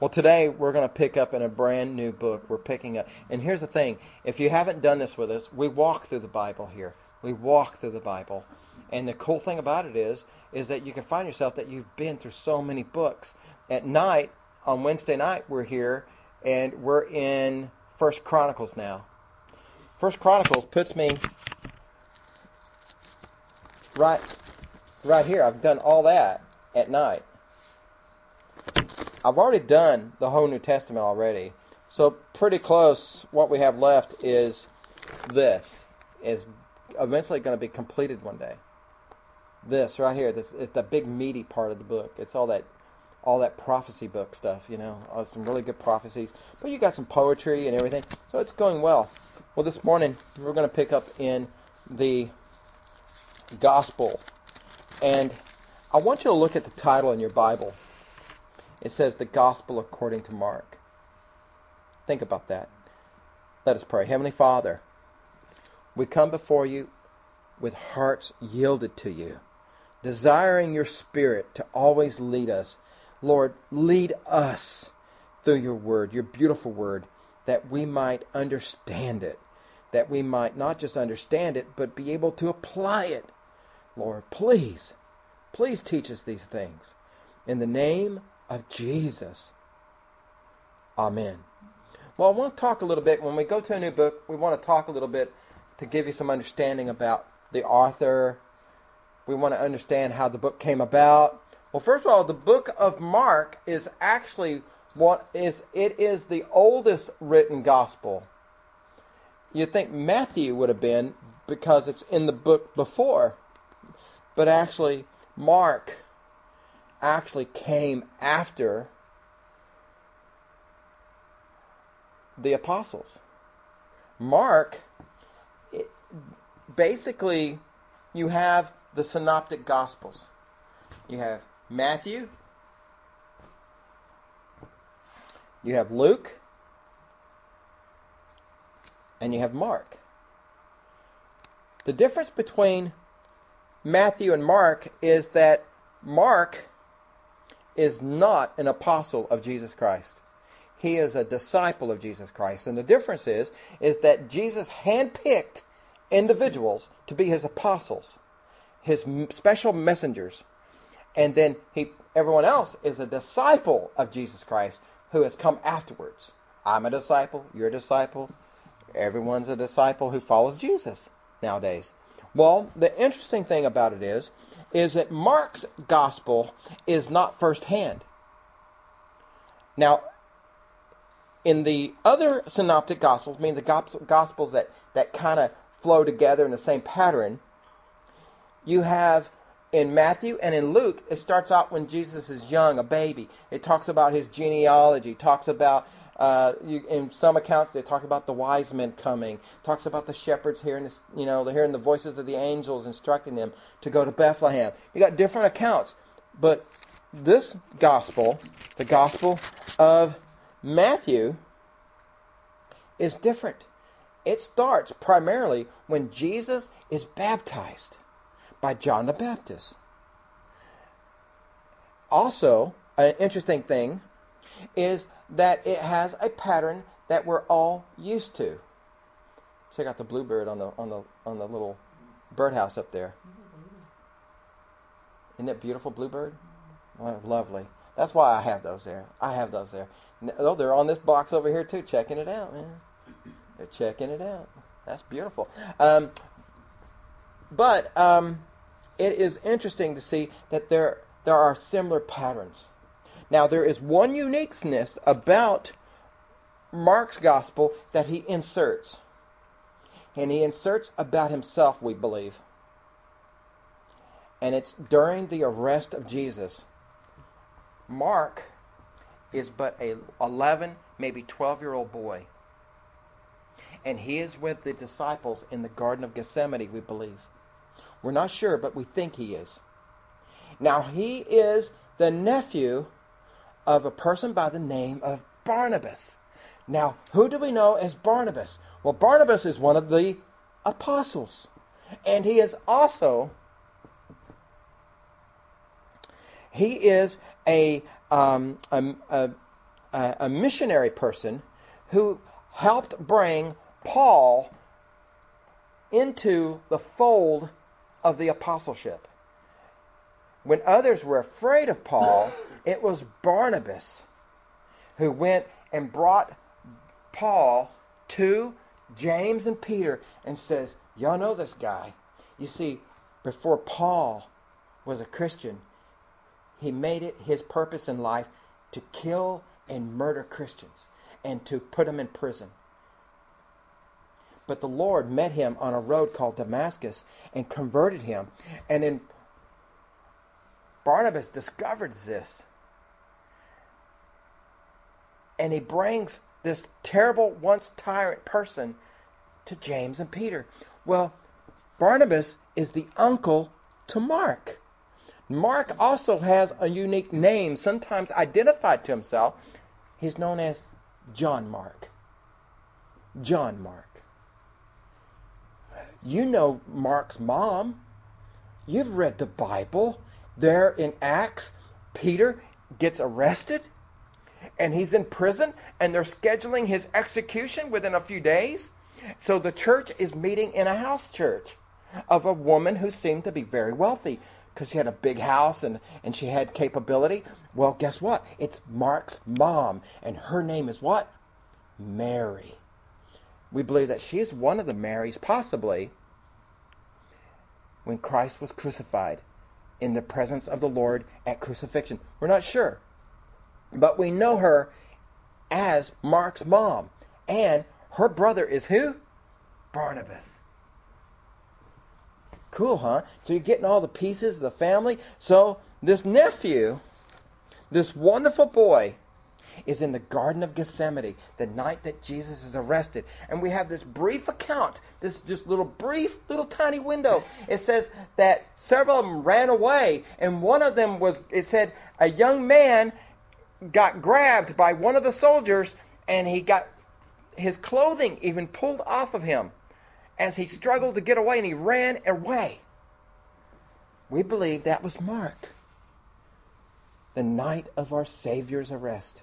Well, today we're going to pick up in a brand new book. We're picking up. And here's the thing. If you haven't done this with us, we walk through the Bible here. We walk through the Bible. And the cool thing about it is that you can find yourself that you've been through so many books. At night, on Wednesday night, we're here, and we're in First Chronicles now. First Chronicles puts me right here. I've done all that at night. I've already done the whole New Testament already. So pretty close. What we have left is this. Is eventually going to be completed one day. This right here. This is the big meaty part of the book. It's all that prophecy book stuff, some really good prophecies. But you got some poetry and everything. So it's going well. Well, this morning we're going to pick up in the Gospel. And I want you to look at the title in your Bible. It says the Gospel according to Mark. Think about that. Let us pray. Heavenly Father, we come before you with hearts yielded to you, desiring your Spirit to always lead us. Lord, lead us through your word, your beautiful word, that we might understand it, that we might not just understand it, but be able to apply it. Lord, please teach us these things. In the name of Jesus. Amen. Well, I want to talk a little bit. When we go to a new book, we want to talk a little bit to give you some understanding about the author. We want to understand how the book came about. Well, first of all, the book of Mark is actually it is the oldest written gospel. You'd think Matthew would have been because it's in the book before. But actually, Mark actually came after the apostles. Mark, basically, you have the synoptic gospels. You have Matthew, you have Luke, and you have Mark. The difference between Matthew and Mark is that Mark is not an apostle of Jesus Christ. He is a disciple of Jesus Christ. And the difference is that Jesus handpicked individuals to be his apostles, his special messengers. And then everyone else is a disciple of Jesus Christ who has come afterwards. I'm a disciple, you're a disciple. Everyone's a disciple who follows Jesus nowadays. Well, the interesting thing about it is that Mark's gospel is not firsthand. Now, in the other synoptic gospels, meaning the gospels that kind of flow together in the same pattern, you have in Matthew and in Luke, it starts out when Jesus is young, a baby. It talks about his genealogy, talks about in some accounts, they talk about the wise men coming. Talks about the shepherds hearing, they're hearing the voices of the angels instructing them to go to Bethlehem. You got different accounts, but this gospel, the gospel of Matthew, is different. It starts primarily when Jesus is baptized by John the Baptist. Also, an interesting thing is that it has a pattern that we're all used to. Check out the bluebird on the little birdhouse up there. Isn't that beautiful, bluebird? Oh, lovely. That's why I have those there. Oh, they're on this box over here too, checking it out, man. They're checking it out. That's beautiful. But it is interesting to see that there are similar patterns. Now, there is one uniqueness about Mark's gospel that he inserts. And he inserts about himself, we believe. And it's during the arrest of Jesus. Mark is but a 11, maybe 12-year-old boy. And he is with the disciples in the Garden of Gethsemane, we believe. We're not sure, but we think he is. Now, he is the nephew of a person by the name of Barnabas. Now, who do we know as Barnabas? Well, Barnabas is one of the apostles. And he is also a a missionary person who helped bring Paul into the fold of the apostleship. When others were afraid of Paul, it was Barnabas who went and brought Paul to James and Peter and says, y'all know this guy. You see, before Paul was a Christian, he made it his purpose in life to kill and murder Christians and to put them in prison. But the Lord met him on a road called Damascus and converted him. And then Barnabas discovered this. And he brings this terrible, once tyrant person to James and Peter. Well, Barnabas is the uncle to Mark. Mark also has a unique name, sometimes identified to himself. He's known as John Mark. John Mark. You know Mark's mom. You've read the Bible. There in Acts, Peter gets arrested and he's in prison and they're scheduling his execution within a few days. So the church is meeting in a house church of a woman who seemed to be very wealthy because she had a big house and she had capability. Well, guess what? It's Mark's mom, and her name is what? Mary. We believe that she is one of the Marys, possibly, when Christ was crucified in the presence of the Lord at crucifixion. We're not sure. But we know her as Mark's mom. And her brother is who? Barnabas. Cool, huh? So you're getting all the pieces of the family. So this nephew, this wonderful boy, is in the Garden of Gethsemane the night that Jesus is arrested. And we have this brief account, this just little tiny window. It says that several of them ran away, and one of them it said a young man got grabbed by one of the soldiers, and he got his clothing even pulled off of him as he struggled to get away, and he ran away. We believe that was Mark, the night of our Savior's arrest.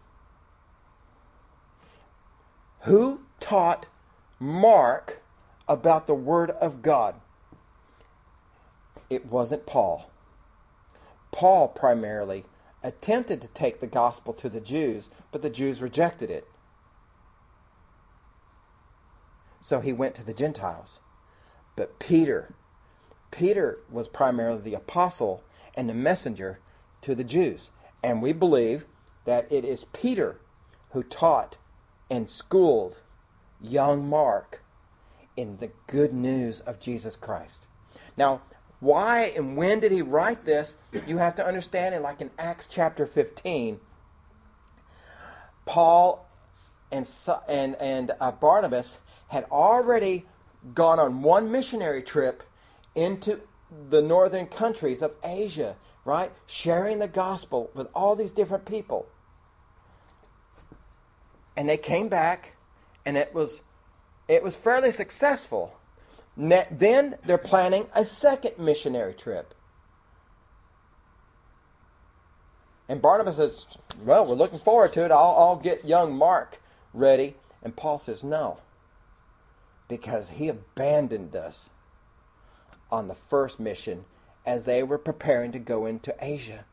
Who taught Mark about the Word of God? It wasn't Paul. Paul primarily attempted to take the gospel to the Jews, but the Jews rejected it. So he went to the Gentiles. But Peter was primarily the apostle and the messenger to the Jews. And we believe that it is Peter who taught and schooled young Mark in the good news of Jesus Christ. Now, why and when did he write this? You have to understand it. Like in Acts chapter 15, Paul and Barnabas had already gone on one missionary trip into the northern countries of Asia, right? Sharing the gospel with all these different people. And they came back, and it was fairly successful. Then they're planning a second missionary trip. And Barnabas says, well, we're looking forward to it. I'll get young Mark ready. And Paul says, no, because he abandoned us on the first mission as they were preparing to go into Asia.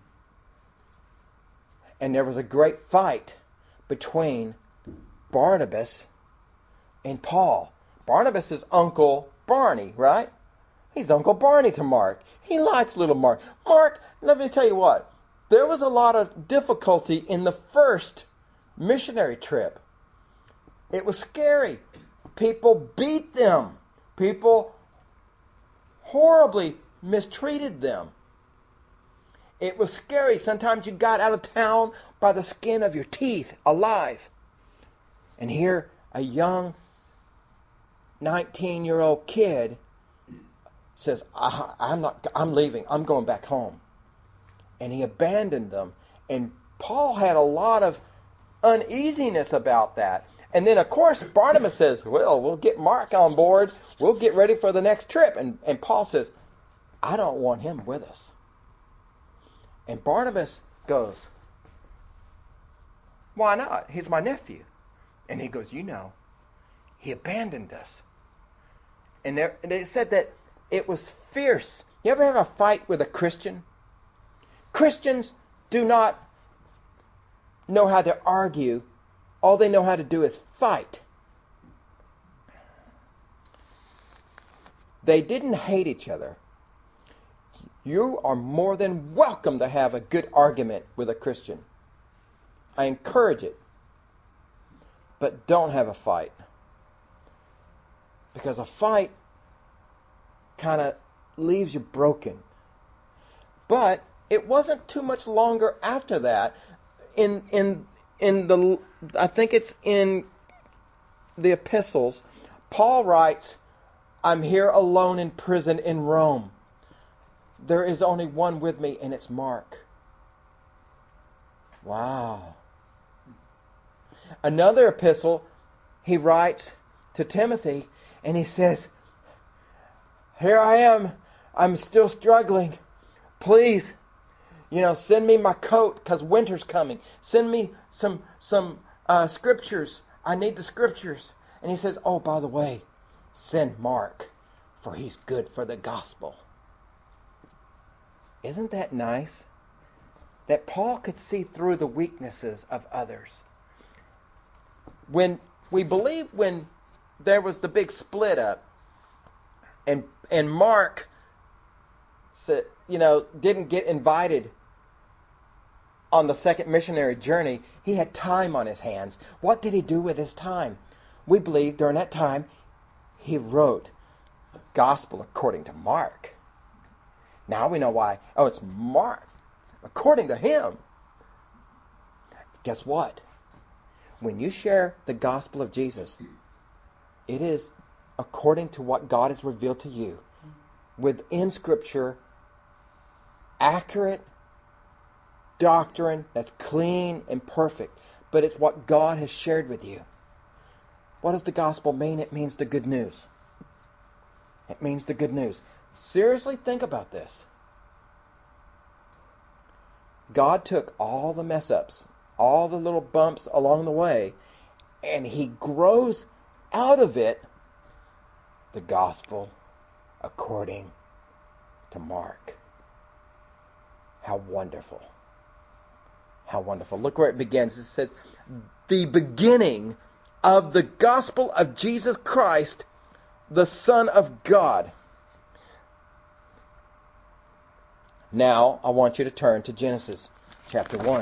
And there was a great fight between Barnabas and Paul. Barnabas is Uncle Barney, right? He's Uncle Barney to Mark. He likes little Mark. Mark, let me tell you what. There was a lot of difficulty in the first missionary trip. It was scary. People beat them. People horribly mistreated them. It was scary. Sometimes you got out of town by the skin of your teeth, alive. And here, a young 19-year-old kid says, I'm leaving. I'm going back home. And he abandoned them. And Paul had a lot of uneasiness about that. And then, of course, Barnabas says, well, we'll get Mark on board. We'll get ready for the next trip. And Paul says, I don't want him with us. And Barnabas goes, Why not? He's my nephew. And he goes, he abandoned us. And they said that it was fierce. You ever have a fight with a Christian? Christians do not know how to argue. All they know how to do is fight. They didn't hate each other. You are more than welcome to have a good argument with a Christian. I encourage it. But don't have a fight. Because a fight kind of leaves you broken. But it wasn't too much longer after that. I think it's in the epistles, Paul writes, I'm here alone in prison in Rome. There is only one with me, and it's Mark. Wow. Another epistle, he writes to Timothy, and he says, here I am. I'm still struggling. Please, send me my coat because winter's coming. Send me some scriptures. I need the scriptures. And he says, oh, by the way, send Mark, for he's good for the gospel. Isn't that nice? That Paul could see through the weaknesses of others. When there was the big split up, and Mark said, didn't get invited on the second missionary journey, he had time on his hands. What did he do with his time? We believe during that time he wrote the gospel according to Mark. Now we know why. Oh, it's Mark. According to him. Guess what? When you share the gospel of Jesus, it is according to what God has revealed to you. Within Scripture, accurate doctrine that's clean and perfect. But it's what God has shared with you. What does the gospel mean? It means the good news. It means the good news. Seriously, think about this. God took all the mess ups, all the little bumps along the way, and He grows out of it the gospel according to Mark. How wonderful. How wonderful. Look where it begins. It says, the beginning of the gospel of Jesus Christ, the Son of God. Now, I want you to turn to Genesis chapter 1.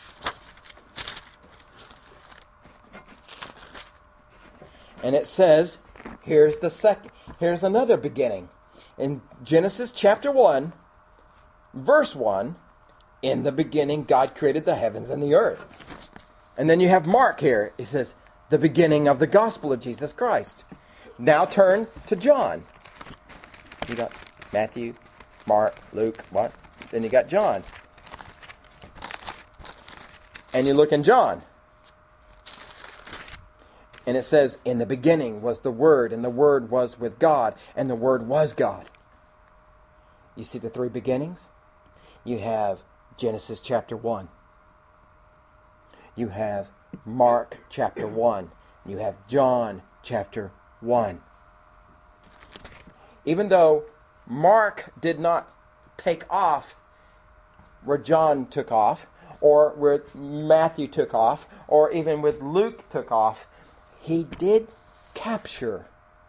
And it says, here's another beginning. In Genesis chapter 1, verse 1, in the beginning God created the heavens and the earth. And then you have Mark here. It says, the beginning of the gospel of Jesus Christ. Now turn to John. You got Matthew, Mark, Luke, what? Then you got John. And you look in John. And it says, in the beginning was the Word, and the Word was with God, and the Word was God. You see the three beginnings? You have Genesis chapter 1. You have Mark chapter 1. You have John chapter 1. Even though Mark did not take off where John took off, or where Matthew took off, or even with Luke took off, he did capture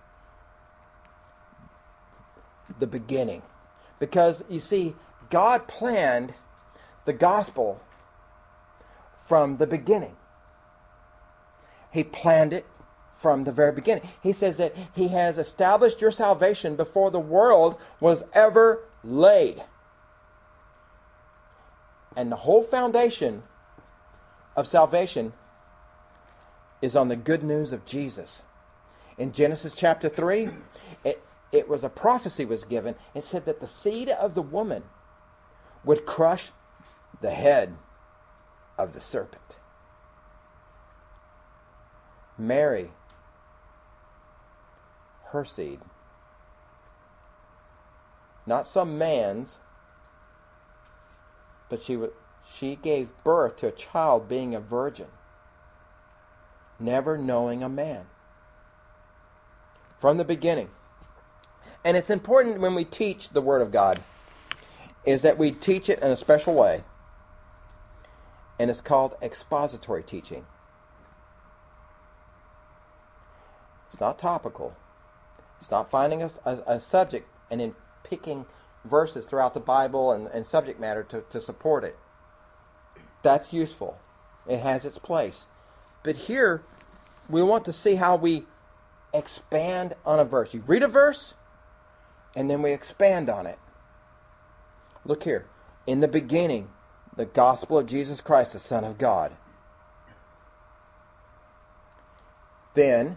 the beginning. Because, you see, God planned the gospel from the beginning. He planned it from the very beginning. He says that He has established your salvation before the world was ever laid. And the whole foundation of salvation is on the good news of Jesus. In Genesis chapter 3, it was a prophecy was given. It said that the seed of the woman would crush the head of the serpent. Mary, her seed, not some man's, but she gave birth to a child being a virgin. never knowing a man. From the beginning. And it's important when we teach the Word of God is that we teach it in a special way. And it's called expository teaching. It's not topical. It's not finding a subject and then picking verses throughout the Bible and subject matter to support it. That's useful. It has its place. But here, we want to see how we expand on a verse. You read a verse, and then we expand on it. Look here. In the beginning, the gospel of Jesus Christ, the Son of God. Then,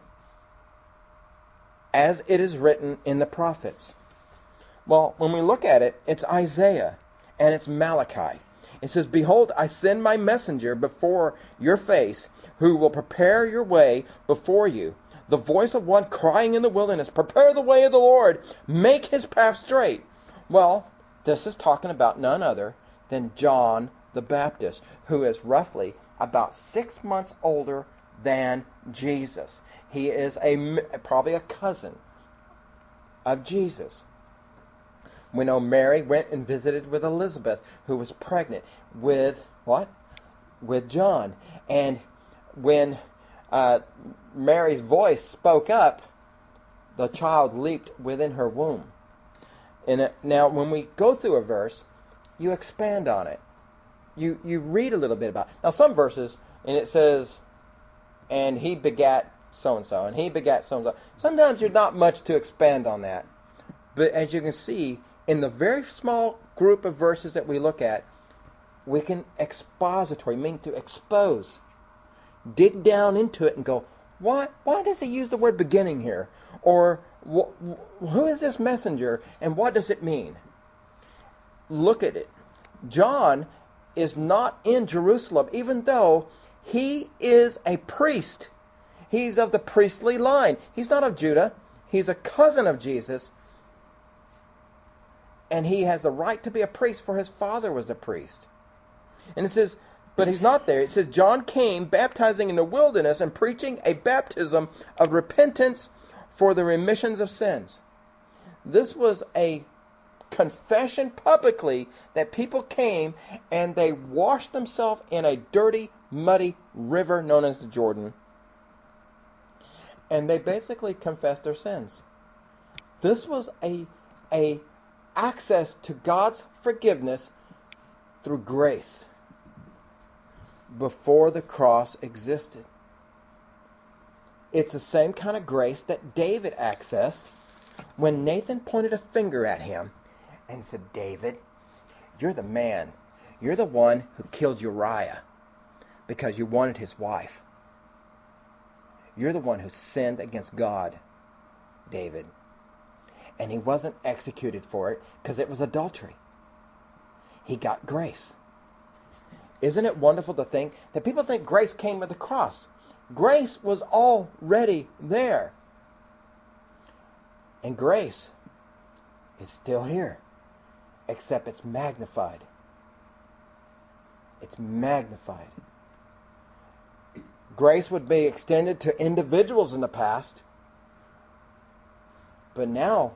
as it is written in the prophets. Well, when we look at it, it's Isaiah and it's Malachi. It says, "Behold, I send my messenger before your face, who will prepare your way before you. The voice of one crying in the wilderness, prepare the way of the Lord, make his path straight." Well, this is talking about none other than John the Baptist, who is roughly about 6 months older than Jesus. He is probably a cousin of Jesus. We know Mary went and visited with Elizabeth, who was pregnant with what? With John. And when Mary's voice spoke up, the child leaped within her womb. And now, when we go through a verse, you expand on it. You read a little bit about it. Now, some verses, and it says, "And he begat so-and-so, and he begat so-and-so." Sometimes there's not much to expand on that. But as you can see, in the very small group of verses that we look at, we can expository, mean to expose. Dig down into it and go, why does he use the word beginning here? Or who is this messenger and what does it mean? Look at it. John is not in Jerusalem, even though he is a priest. He's of the priestly line. He's not of Judah. He's a cousin of Jesus. And he has the right to be a priest, for his father was a priest. And it says, but he's not there. It says, "John came baptizing in the wilderness and preaching a baptism of repentance for the remissions of sins." This was a confession publicly that people came and they washed themselves in a dirty, muddy river known as the Jordan. And they basically confessed their sins. This was a access to God's forgiveness through grace before the cross existed. It's the same kind of grace that David accessed when Nathan pointed a finger at him and said, "David, you're the man. You're the one who killed Uriah because you wanted his wife. You're the one who sinned against God, David." And he wasn't executed for it because it was adultery. He got grace. Isn't it wonderful to think that people think grace came with the cross? Grace was already there. And grace is still here, except it's magnified. It's magnified. Grace would be extended to individuals in the past, but now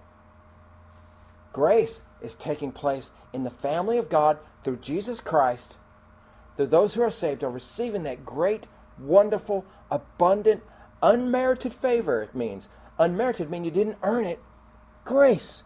grace is taking place in the family of God through Jesus Christ. Through those who are saved are receiving that great, wonderful, abundant, unmerited favor. It means unmerited means you didn't earn it. Grace.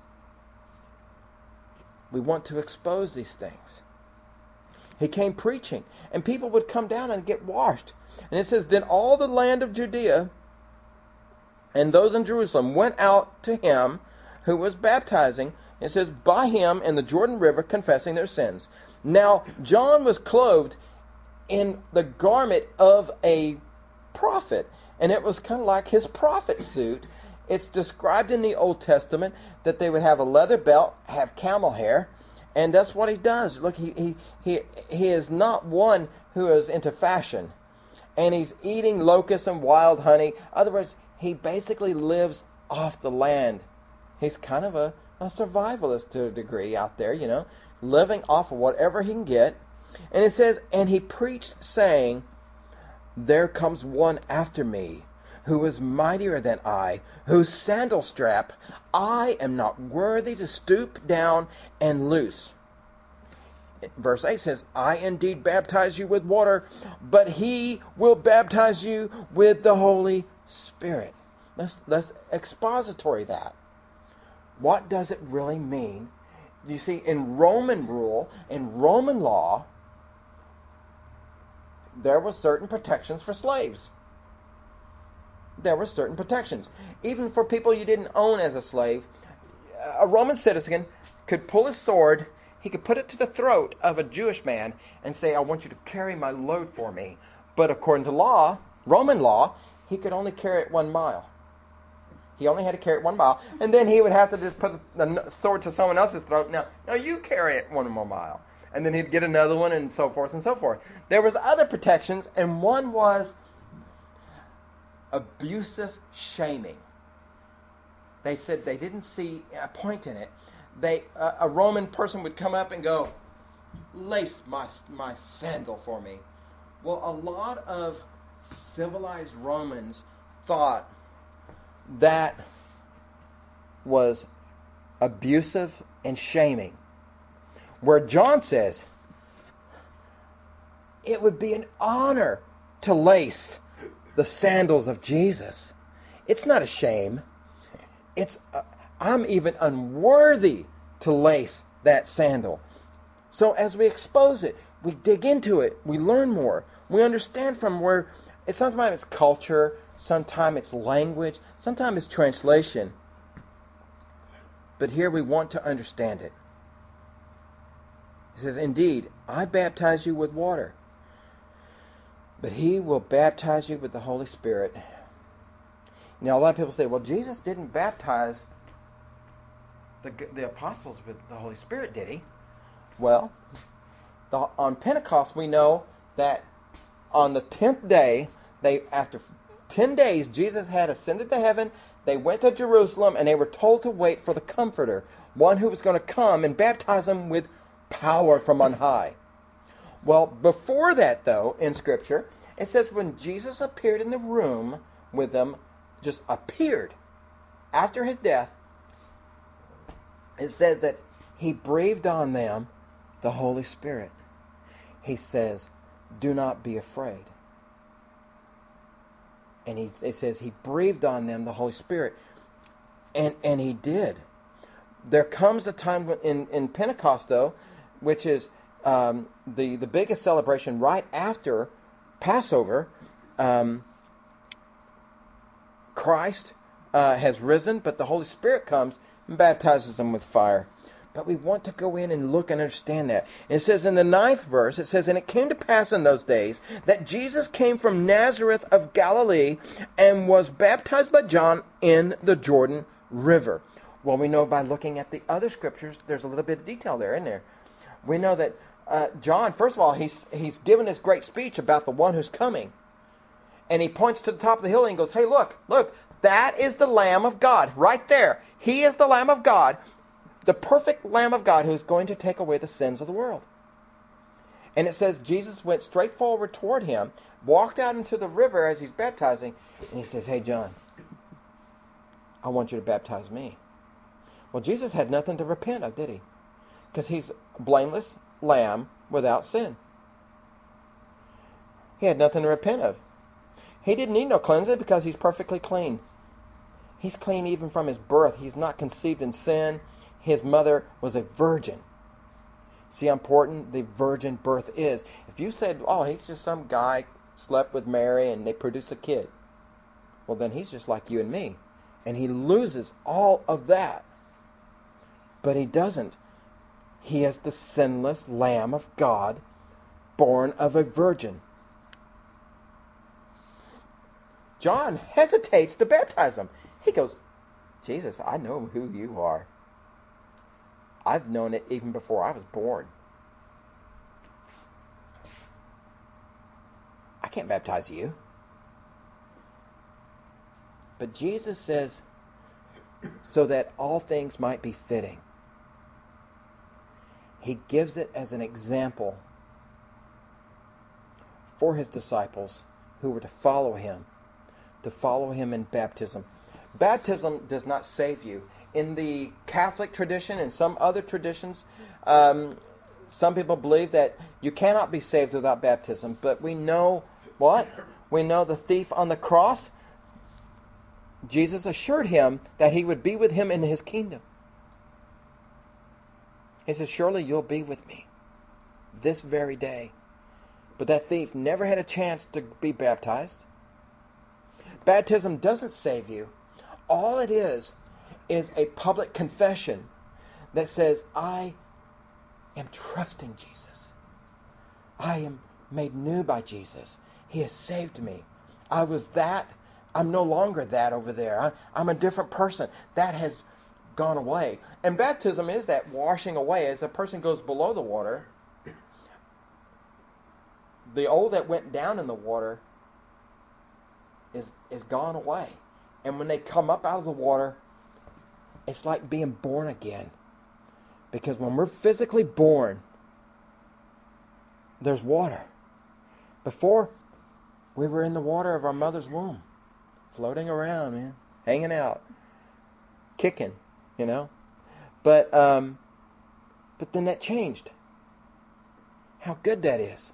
We want to expose these things. He came preaching, and people would come down and get washed. And it says, "Then all the land of Judea and those in Jerusalem went out to him who was baptizing." It says, "by him in the Jordan River, confessing their sins." Now, John was clothed in the garment of a prophet, and it was kind of like his prophet suit. It's described in the Old Testament that they would have a leather belt, have camel hair, and that's what he does. Look, he is not one who is into fashion, and he's eating locusts and wild honey. In other words, he basically lives off the land. He's kind of a survivalist to a degree out there, living off of whatever he can get. And it says, "And he preached, saying, there comes one after me, who is mightier than I, whose sandal strap I am not worthy to stoop down and loose. Verse 8 says, I indeed baptize you with water, but he will baptize you with the Holy Spirit. Let's expository that. What does it really mean? You see, in Roman rule, in Roman law, there were certain protections for slaves. There were certain protections. Even for people you didn't own as a slave, a Roman citizen could pull his sword, he could put it to the throat of a Jewish man and say, I want you to carry my load for me. But according to law, Roman law, he could only carry it 1 mile. He only had to carry it 1 mile. And then he would have to just put the sword to someone else's throat. Now you carry it 1 more mile. And then he'd get another one and so forth and so forth. There was other protections, and one was abusive shaming. They said they didn't see a point in it. A Roman person would come up and go, lace my sandal for me. Well, a lot of civilized Romans thought that was abusive and shaming. Where John says, it would be an honor to lace the sandals of Jesus. It's not a shame. I'm even unworthy to lace that sandal. So as we expose it, we dig into it, we learn more, we understand from where sometimes it's culture, sometimes it's language, sometimes it's translation. But here we want to understand it. He says, indeed, I baptize you with water, but he will baptize you with the Holy Spirit. Now, a lot of people say, well, Jesus didn't baptize the apostles with the Holy Spirit, did he? Well, on Pentecost, we know that on the 10th day, after 10 days, Jesus had ascended to heaven. They went to Jerusalem, and they were told to wait for the Comforter, one who was going to come and baptize them with power from on high. Well, before that, though, in Scripture, it says when Jesus appeared in the room with them, just appeared after his death, it says that he breathed on them the Holy Spirit. He says, do not be afraid. And it says he breathed on them the Holy Spirit. And he did. There comes a time in Pentecost, though, which is the biggest celebration right after Passover. Christ has risen, but the Holy Spirit comes and baptizes them with fire. But we want to go in and look and understand that. It says in the 9th verse, it says, and it came to pass in those days that Jesus came from Nazareth of Galilee and was baptized by John in the Jordan River. Well, we know by looking at the other scriptures, there's a little bit of detail there in there. We know that John, first of all, he's given this great speech about the one who's coming. And he points to the top of the hill and goes, hey, look, that is the Lamb of God right there. He is the Lamb of God, the perfect Lamb of God who's going to take away the sins of the world. And it says Jesus went straight forward toward him, walked out into the river as he's baptizing, and he says, hey, John, I want you to baptize me. Well, Jesus had nothing to repent of, did he? Because he's a blameless lamb without sin. He had nothing to repent of. He didn't need no cleansing because he's perfectly clean. He's clean even from his birth. He's not conceived in sin. His mother was a virgin. See how important the virgin birth is. If you said, oh, he's just some guy slept with Mary and they produced a kid, well, then he's just like you and me. And he loses all of that. But he doesn't. He is the sinless Lamb of God, born of a virgin. John hesitates to baptize him. He goes, Jesus, I know who you are. I've known it even before I was born. I can't baptize you. But Jesus says, so that all things might be fitting. He gives it as an example for his disciples who were to follow him in baptism. Baptism does not save you. In the Catholic tradition and some other traditions, some people believe that you cannot be saved without baptism. But we know what? We know the thief on the cross, Jesus assured him that he would be with him in his kingdom. He said, surely you'll be with me this very day. But that thief never had a chance to be baptized. Baptism doesn't save you. All it is a public confession that says, I am trusting Jesus. I am made new by Jesus. He has saved me. I was that. I'm no longer that over there. I'm a different person. That has gone away. And baptism is that washing away. As a person goes below the water, the old that went down in the water is gone away. And when they come up out of the water, it's like being born again. Because when we're physically born, there's water. Before, we were in the water of our mother's womb, floating around, man, hanging out, kicking, you know. But then that changed. How good that is.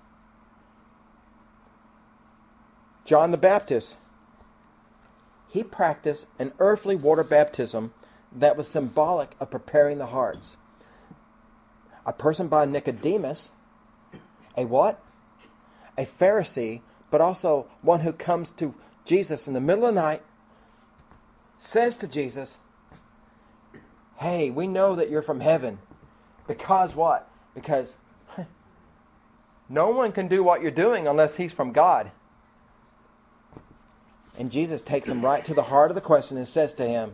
John the Baptist, he practiced an earthly water baptism that was symbolic of preparing the hearts. A person by Nicodemus, a what? A Pharisee, but also one who comes to Jesus in the middle of the night, says to Jesus, hey, we know that you're from heaven. Because what? Because no one can do what you're doing unless he's from God. And Jesus takes him right to the heart of the question and says to him,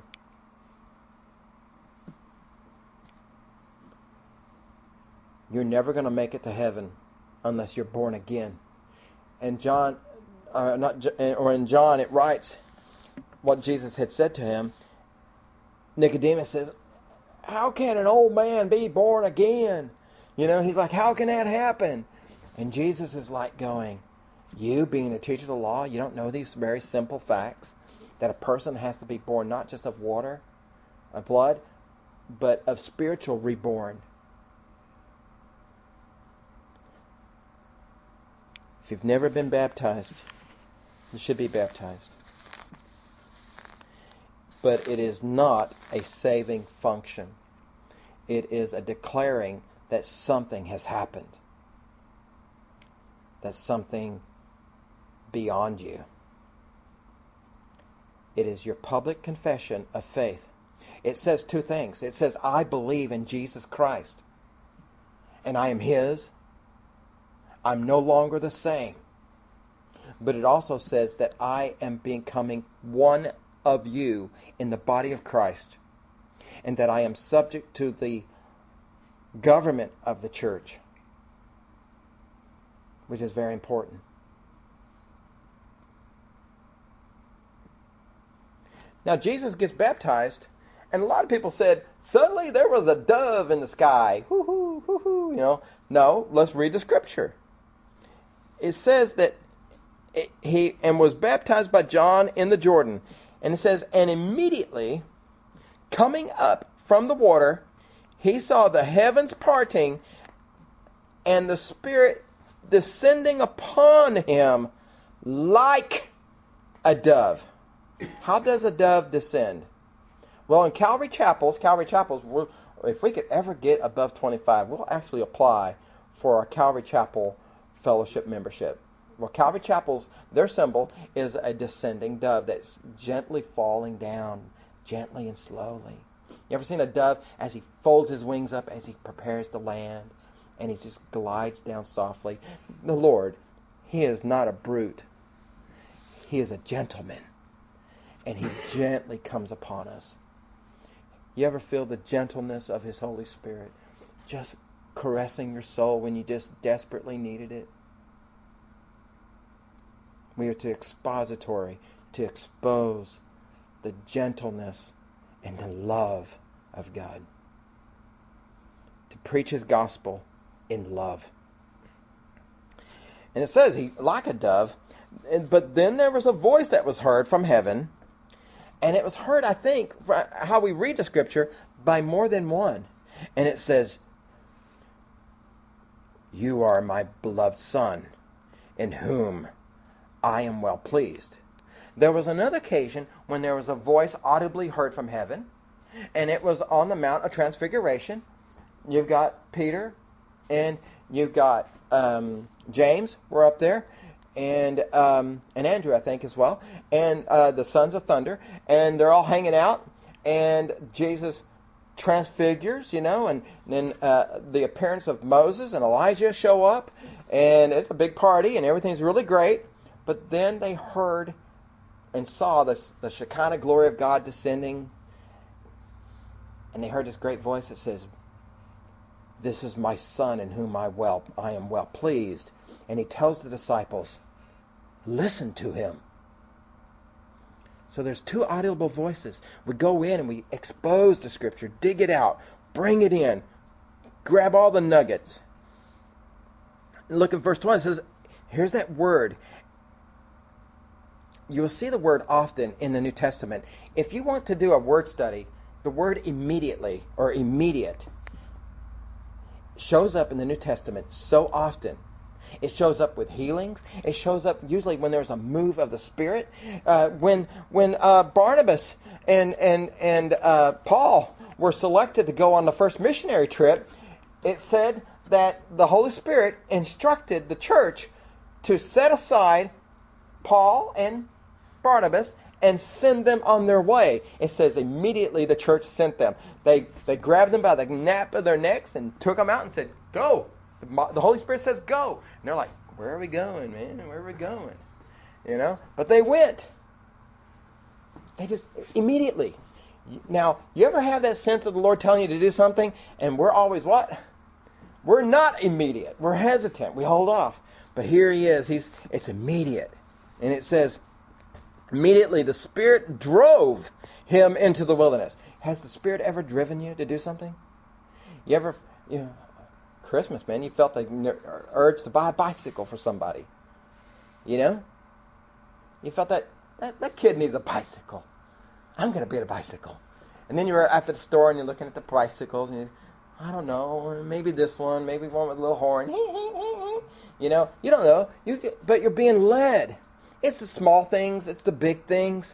you're never going to make it to heaven unless you're born again. And in John it writes what Jesus had said to him. Nicodemus says, how can an old man be born again? You know, he's like, how can that happen? And Jesus is like going, you being a teacher of the law, you don't know these very simple facts that a person has to be born not just of water, of blood, but of spiritual reborn. If you've never been baptized, you should be baptized. But it is not a saving function. It is a declaring that something has happened. That's something beyond you. It is your public confession of faith. It says two things. It says, I believe in Jesus Christ, and I am His. I'm no longer the same. But it also says that I am becoming one of you in the body of Christ, and that I am subject to the government of the church, which is very important. Now, Jesus gets baptized, and a lot of people said, suddenly there was a dove in the sky. Hoo-hoo, hoo-hoo, you know. No, let's read the scripture. It says that he was baptized by John in the Jordan. And it says, and immediately, coming up from the water, he saw the heavens parting and the Spirit descending upon him like a dove. How does a dove descend? Well, in Calvary Chapels, if we could ever get above 25, we'll actually apply for our Calvary Chapel fellowship membership. Well, Calvary Chapels, their symbol is a descending dove that's gently falling down, gently and slowly. You ever seen a dove as he folds his wings up as he prepares to land, and he just glides down softly? The Lord, He is not a brute. He is a gentleman, and He gently comes upon us. You ever feel the gentleness of His Holy Spirit just caressing your soul when you just desperately needed it? We are to expose the gentleness and the love of God. To preach His gospel in love. And it says, he, like a dove, But then there was a voice that was heard from heaven, and it was heard, I think, how we read the scripture, by more than one. And it says, "You are my beloved Son, in whom I am well pleased." There was another occasion when there was a voice audibly heard from heaven, and it was on the Mount of Transfiguration. You've got Peter, and you've got James, were up there, and Andrew, I think, as well, and the sons of thunder, and they're all hanging out, and Jesus transfigures, and then the appearance of Moses and Elijah show up, and it's a big party, and everything's really great. But then they heard and saw the Shekinah glory of God descending, and they heard this great voice that says, "This is my Son in whom I am well pleased." And he tells the disciples, "Listen to him." So there's two audible voices. We go in and we expose the scripture, dig it out, bring it in, grab all the nuggets. And look at verse 20. It says, here's that word. You will see the word often in the New Testament. If you want to do a word study, the word immediately or immediate shows up in the New Testament so often. It shows up with healings. It shows up usually when there's a move of the Spirit. When Barnabas and Paul were selected to go on the first missionary trip, it said that the Holy Spirit instructed the church to set aside Paul and Barnabas and send them on their way. It says immediately the church sent them. They grabbed them by the nape of their necks and took them out and said, "Go." The Holy Spirit says, "Go." And they're like, "Where are we going, man? Where are we going?" But they went. They just immediately. Now, you ever have that sense of the Lord telling you to do something, and we're always what? We're not immediate. We're hesitant. We hold off. But here he is. It's immediate. And it says, immediately the Spirit drove him into the wilderness. Has the Spirit ever driven you to do something? You ever, Christmas, man, you felt the urge to buy a bicycle for somebody. You felt that kid needs a bicycle. I'm going to get a bicycle. And then you're at the store and you're looking at the bicycles and I don't know, maybe this one, maybe one with a little horn. You don't know. But you're being led. It's the small things. It's the big things.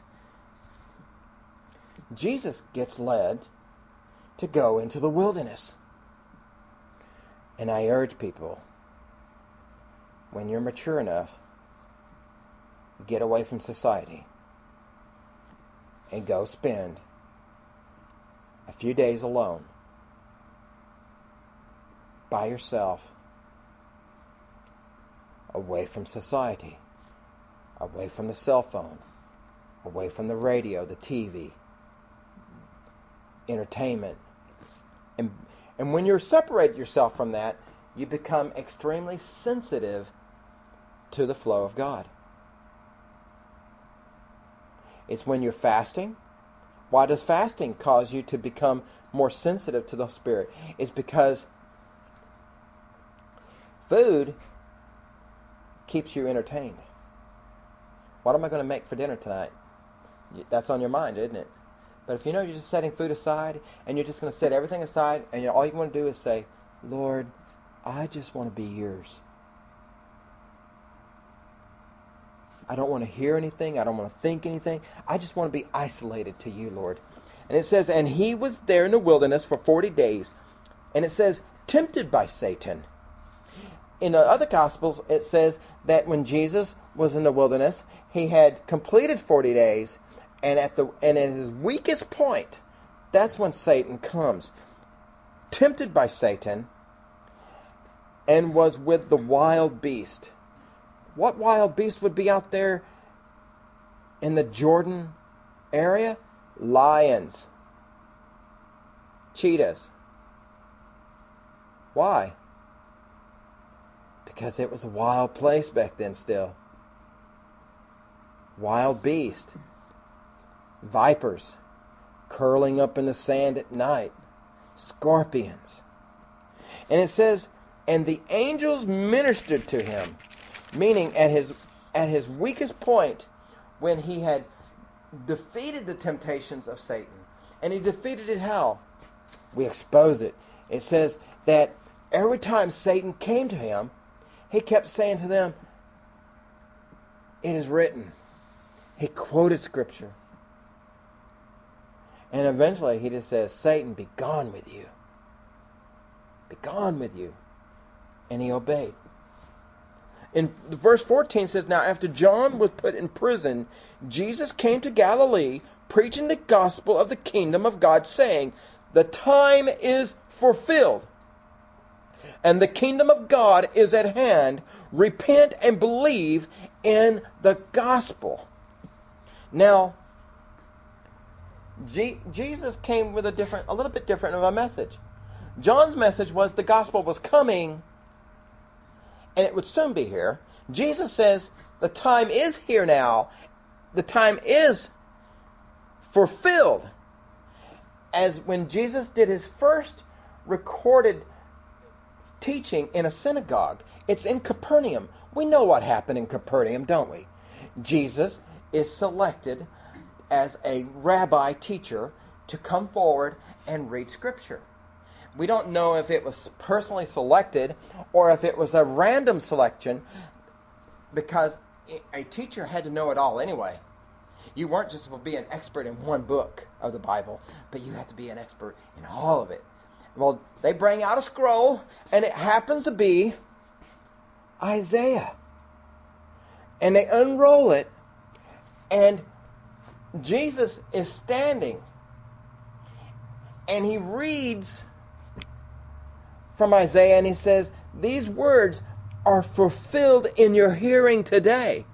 Jesus gets led to go into the wilderness. And I urge people, when you're mature enough, get away from society and go spend a few days alone by yourself, away from society, away from the cell phone, away from the radio, the TV, entertainment. And when you separate yourself from that, you become extremely sensitive to the flow of God. It's when you're fasting. Why does fasting cause you to become more sensitive to the Spirit? It's because food keeps you entertained. What am I going to make for dinner tonight? That's on your mind, isn't it? But if you're just setting food aside and you're just going to set everything aside and all you want to do is say, "Lord, I just want to be yours. I don't want to hear anything. I don't want to think anything. I just want to be isolated to you, Lord." And it says, and he was there in the wilderness for 40 days. And it says, tempted by Satan. In the other Gospels, it says that when Jesus was in the wilderness, he had completed 40 days. And at his weakest point, that's when Satan comes. Tempted by Satan and was with the wild beast. What wild beast would be out there in the Jordan area? Lions. Cheetahs. Why? Because it was a wild place back then still. Wild beast. Vipers curling up in the sand at night. Scorpions. And it says, and the angels ministered to him. Meaning at his at his weakest point, when he had defeated the temptations of Satan. And he defeated it how? We expose it. It says that every time Satan came to him, he kept saying to them, "It is written." He quoted Scripture. And eventually he just says, "Satan, be gone with you. Be gone with you." And he obeyed. In verse 14 says, "Now after John was put in prison, Jesus came to Galilee, preaching the gospel of the kingdom of God, saying, 'The time is fulfilled, and the kingdom of God is at hand. Repent and believe in the gospel.'" Now, Jesus came with a little bit different of a message. John's message was the gospel was coming, and it would soon be here. Jesus says the time is here now. The time is fulfilled. As when Jesus did his first recorded teaching in a synagogue, it's in Capernaum. We know what happened in Capernaum, don't we? Jesus is selected as a rabbi teacher to come forward and read Scripture. We don't know if it was personally selected or if it was a random selection, because a teacher had to know it all anyway. You weren't just supposed to be an expert in one book of the Bible, but you had to be an expert in all of it. Well, they bring out a scroll, and it happens to be Isaiah. And they unroll it, and Jesus is standing, and he reads from Isaiah, and he says, "These words are fulfilled in your hearing today."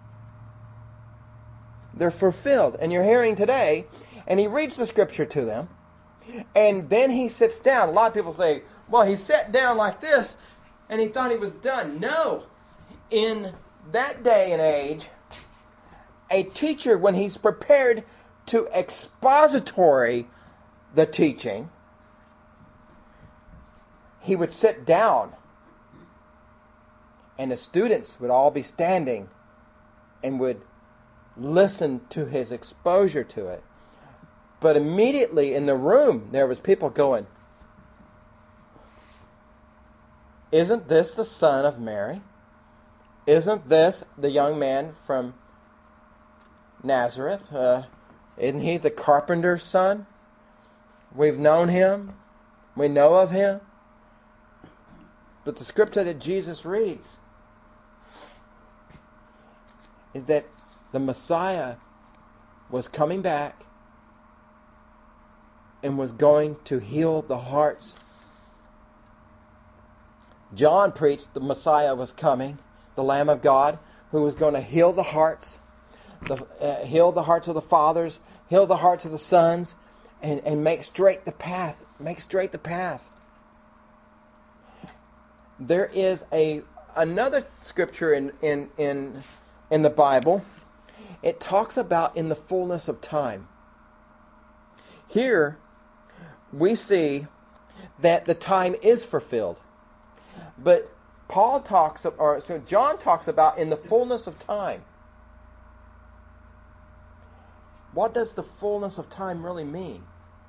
They're fulfilled in your hearing today. And he reads the Scripture to them, and then he sits down. A lot of people say, "Well, he sat down like this, and he thought he was done." No. In that day and age, a teacher, when he's prepared to expository the teaching, he would sit down, and the students would all be standing and would listen to his exposure to it. But immediately in the room, there was people going, "Isn't this the son of Mary? Isn't this the young man from Nazareth? Isn't he the carpenter's son? We've known him. We know of him." But the scripture that Jesus reads is that the Messiah was coming back and was going to heal the hearts. John preached the Messiah was coming, the Lamb of God, who was going to heal the hearts, heal the hearts of the fathers, heal the hearts of the sons, and make straight the path. Make straight the path. There is another scripture in the Bible. It talks about in the fullness of time. Here we see that the time is fulfilled. But John talks about in the fullness of time. What does the fullness of time really mean?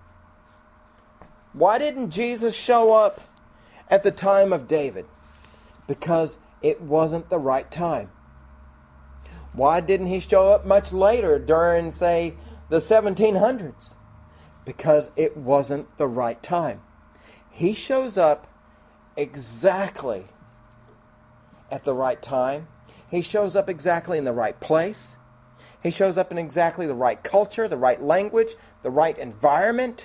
Why didn't Jesus show up at the time of David? Because it wasn't the right time. Why didn't he show up much later during, say, the 1700s? Because it wasn't the right time. He shows up exactly at the right time. He shows up exactly in the right place. He shows up in exactly the right culture, the right language, the right environment.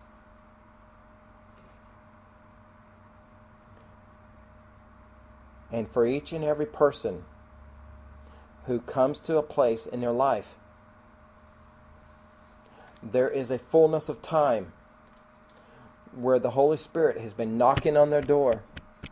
And for each and every person who comes to a place in their life, there is a fullness of time where the Holy Spirit has been knocking on their door.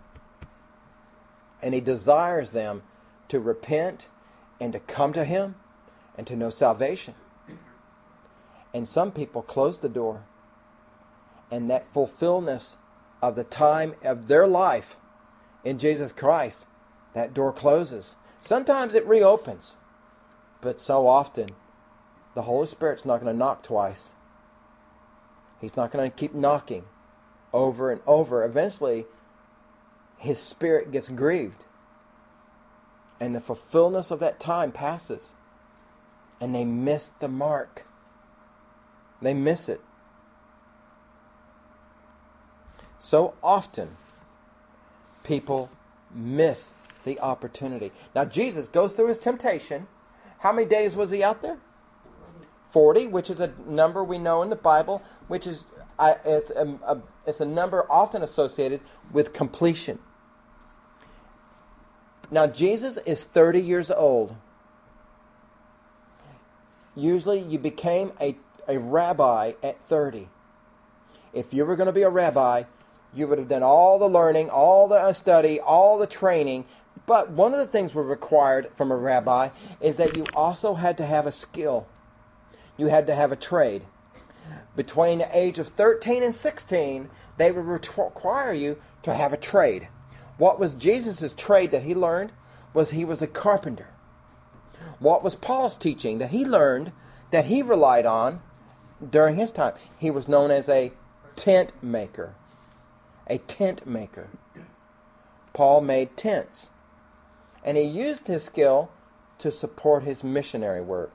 And He desires them to repent and to come to Him and to know salvation. And some people close the door. And that fulfillment of the time of their life in Jesus Christ, that door closes. Sometimes it reopens. But so often, the Holy Spirit's not going to knock twice. He's not going to keep knocking over and over. Eventually, His Spirit gets grieved. And the fulfillment of that time passes. And they miss the mark. They miss it. So often, people miss the opportunity. Now, Jesus goes through His temptation. How many days was He out there? 40, which is a number we know in the Bible, which is it's a number often associated with completion. Now, Jesus is 30 years old. Usually, you became a rabbi at 30. If you were going to be a rabbi, you would have done all the learning, all the study, all the training. But one of the things required from a rabbi is that you also had to have a skill. You had to have a trade. Between the age of 13 and 16, they would require you to have a trade. What was Jesus' trade that He learned? Was He was a carpenter. What was Paul's teaching that he learned, that he relied on during his time? He was known as a tent maker. A tent maker. Paul made tents. And he used his skill to support his missionary work.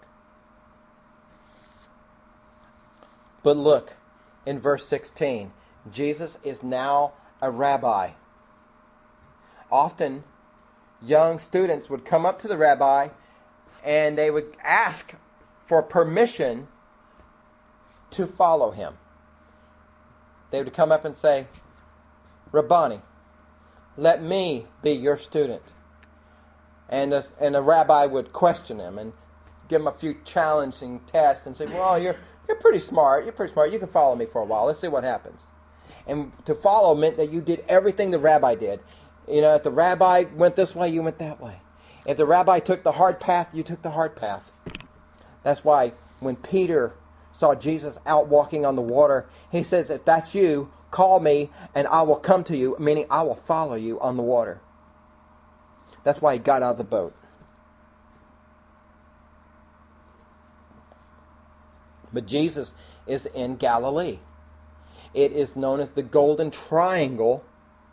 But look, in verse 16, Jesus is now a rabbi. Often, young students would come up to the rabbi and they would ask for permission to follow him. They would come up and say, Rabbani, let me be your student. And the rabbi would question him and give him a few challenging tests and say, well, you're pretty smart. You're pretty smart. You can follow me for a while. Let's see what happens. And to follow meant that you did everything the rabbi did. You know, if the rabbi went this way, you went that way. If the rabbi took the hard path, you took the hard path. That's why when Peter saw Jesus out walking on the water, he says, if that's you, call me and I will come to you, meaning I will follow you on the water. That's why he got out of the boat. But Jesus is in Galilee. It is known as the Golden Triangle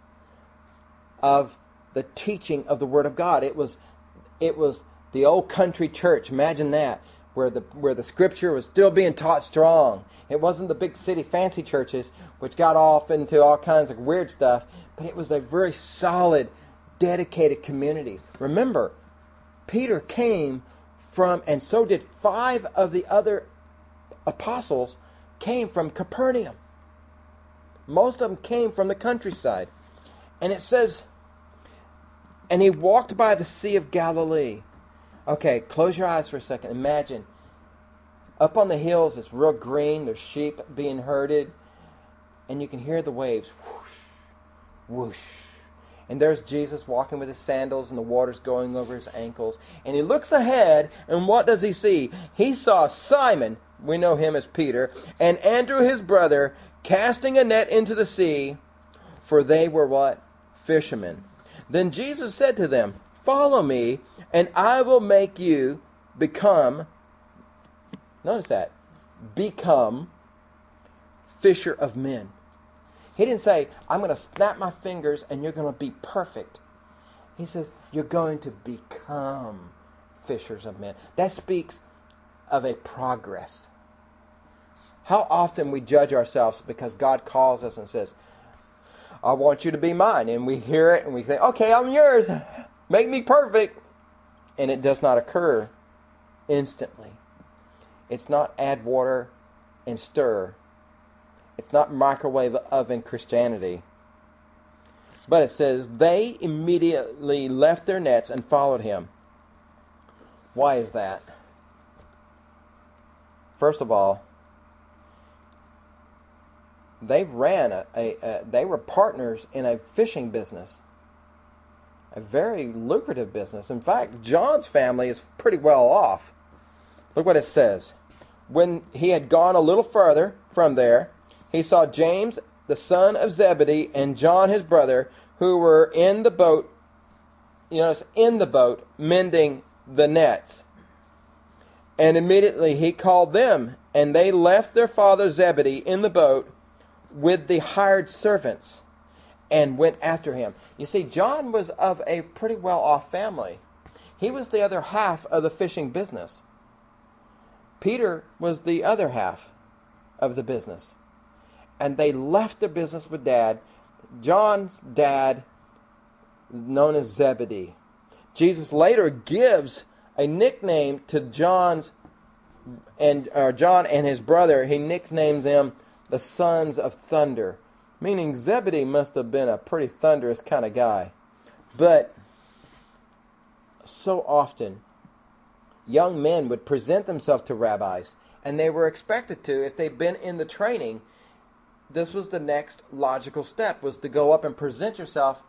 of the teaching of the Word of God. It was the old country church. Imagine that, where the Scripture was still being taught strong. It wasn't the big city fancy churches which got off into all kinds of weird stuff, but it was a very solid, dedicated communities. Remember, Peter came from, and so did 5 of the other apostles, came from Capernaum. Most of them came from the countryside. And it says, and he walked by the Sea of Galilee. Okay, close your eyes for a second. Imagine, up on the hills, it's real green. There's sheep being herded. And you can hear the waves. Whoosh, whoosh. And there's Jesus walking with his sandals and the water's going over his ankles. And he looks ahead, and what does he see? He saw Simon, we know him as Peter, and Andrew his brother, casting a net into the sea, for they were what? Fishermen. Then Jesus said to them, follow me, and I will make you become, notice that, become fisher of men. He didn't say, I'm going to snap my fingers and you're going to be perfect. He says, you're going to become fishers of men. That speaks of a progress. How often we judge ourselves because God calls us and says, I want you to be mine. And we hear it and we think, okay, I'm yours. Make me perfect. And it does not occur instantly. It's not add water and stir. It's not microwave oven Christianity. But it says, they immediately left their nets and followed him. Why is that? First of all, they were partners in a fishing business. A very lucrative business. In fact, John's family is pretty well off. Look what it says. When he had gone a little further from there, he saw James, the son of Zebedee, and John his brother, who were in the boat you notice, in the boat, mending the nets. And immediately he called them, and they left their father Zebedee in the boat with the hired servants and went after him. You see, John was of a pretty well-off family. He was the other half of the fishing business. Peter was the other half of the business. And they left their business with Dad. John's dad is known as Zebedee. Jesus later gives a nickname to John and his brother. He nicknamed them the Sons of Thunder, meaning Zebedee must have been a pretty thunderous kind of guy. But so often, young men would present themselves to rabbis, and they were expected to, if they'd been in the training, this was the next logical step, was to go up and present yourself.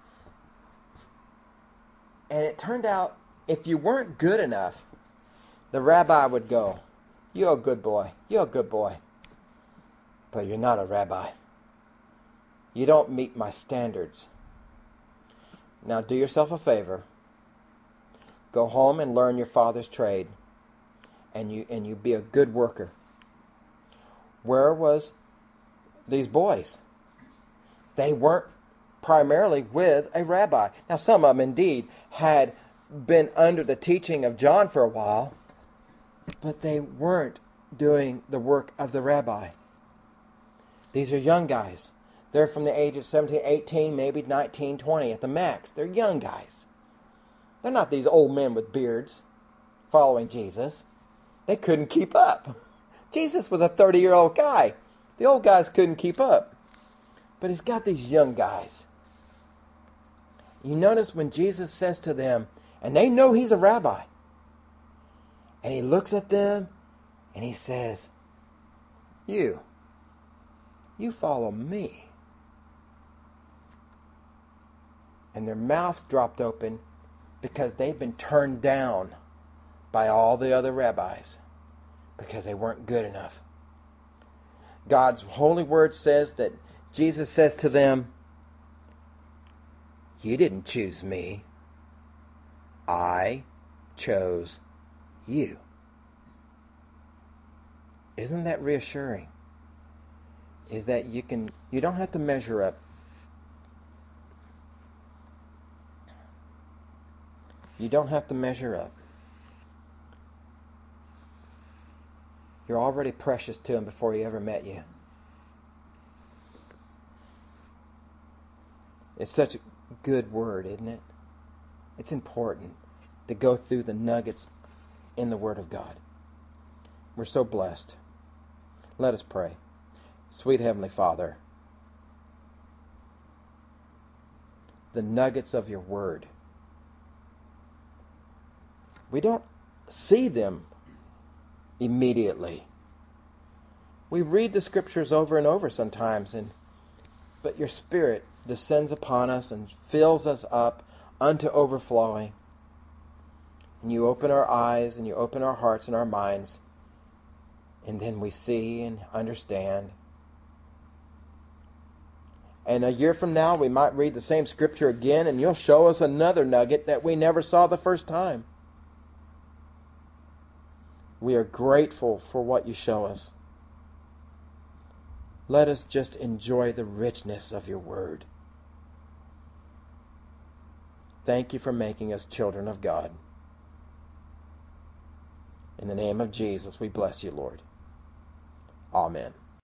And it turned out, if you weren't good enough, the rabbi would go, "You're a good boy. You're a good boy. But you're not a rabbi. You don't meet my standards. Now do yourself a favor. Go home and learn your father's trade. And you be a good worker." Where was these boys? They weren't primarily with a rabbi. Now some of them indeed had been under the teaching of John for a while, but they weren't doing the work of the rabbi. These are young guys. They're from the age of 17, 18, maybe 19, 20 at the max. They're young guys. They're not these old men with beards following Jesus. They couldn't keep up. Jesus was a 30-year-old guy. The old guys couldn't keep up. But he's got these young guys. You notice when Jesus says to them, and they know he's a rabbi, and he looks at them and he says, You follow me. And their mouths dropped open because they've been turned down by all the other rabbis because they weren't good enough. God's holy word says that Jesus says to them, You didn't choose me. I chose you. Isn't that reassuring? Is that you don't have to measure up. You don't have to measure up. You're already precious to him before he ever met you. It's such a good word, isn't it? It's important to go through the nuggets in the Word of God. We're so blessed. Let us pray. Sweet Heavenly Father, the nuggets of your Word, we don't see them immediately. We read the Scriptures over and over sometimes, but your Spirit descends upon us and fills us up unto overflowing. And you open our eyes and you open our hearts and our minds, and then we see and understand. And a year from now we might read the same Scripture again, and you'll show us another nugget that we never saw the first time. We are grateful for what you show us. Let us just enjoy the richness of your word. Thank you for making us children of God. In the name of Jesus, we bless you, Lord. Amen.